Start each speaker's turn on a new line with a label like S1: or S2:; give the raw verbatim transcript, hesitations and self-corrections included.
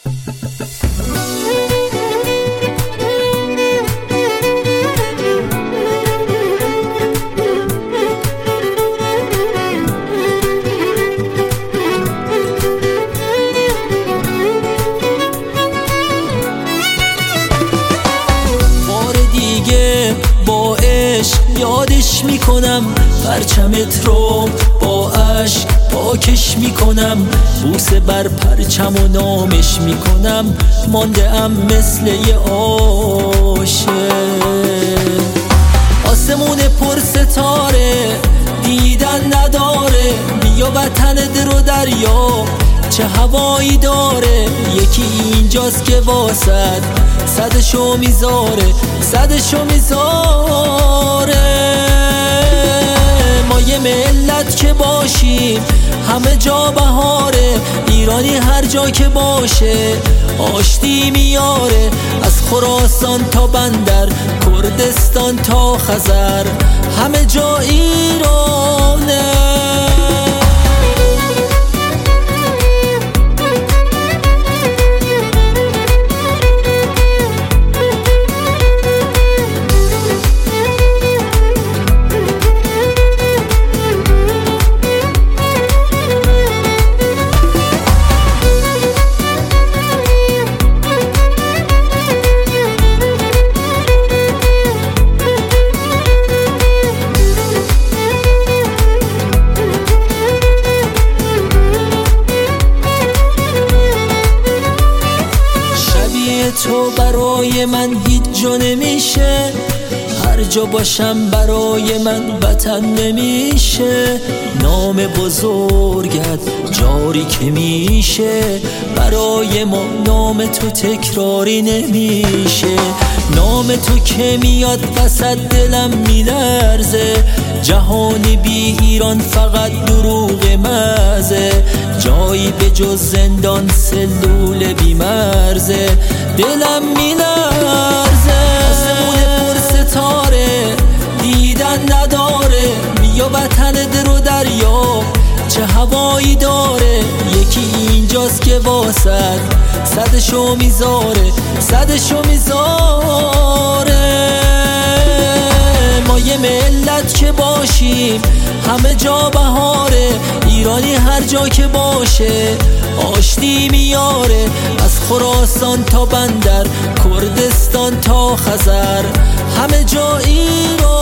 S1: با عشق یادش میکنم، پرچمت رو با عشق پاکش میکنم، بوسه بر پرچم و نامش میکنم، مانده ام مثل یه عاشق. آسمون پر ستاره دیدن نداره، بیا وطن درو دریا چه هوایی داره، یکی اینجاست که واسد صدشو میذاره، صدشو میذاره. ما یه ملت که باشیم همه جا بهاره، ایرانی هر جا که باشه آشتی میاره، از خراسان تا بندر، کردستان تا خزر، همه جا ایرانه. تو برای من هیچ جا نمیشه، هر جا باشم برای من وطن نمیشه، نام بزرگت جاری که میشه، برای ما نام تو تکراری نمیشه، نام تو که میاد وسط دلم میلرزه، جهان بی ایران فقط دروغ مزه، جایی به جز زندان سلول بی مرزه، دلم میلرزه. آسمون پر ستاره دیدن نداره، بیا وطن درو دریا چه هوایی داره، یکی اینجاست که واسد صدشو میذاره، صدشو میذاره. ما یه ملت که باشیم همه جا بهاره، ایرانی هر جا که باشه آشتی میاره، از خراسان تا بندر، کردستان تا خزر، همه جا ایران.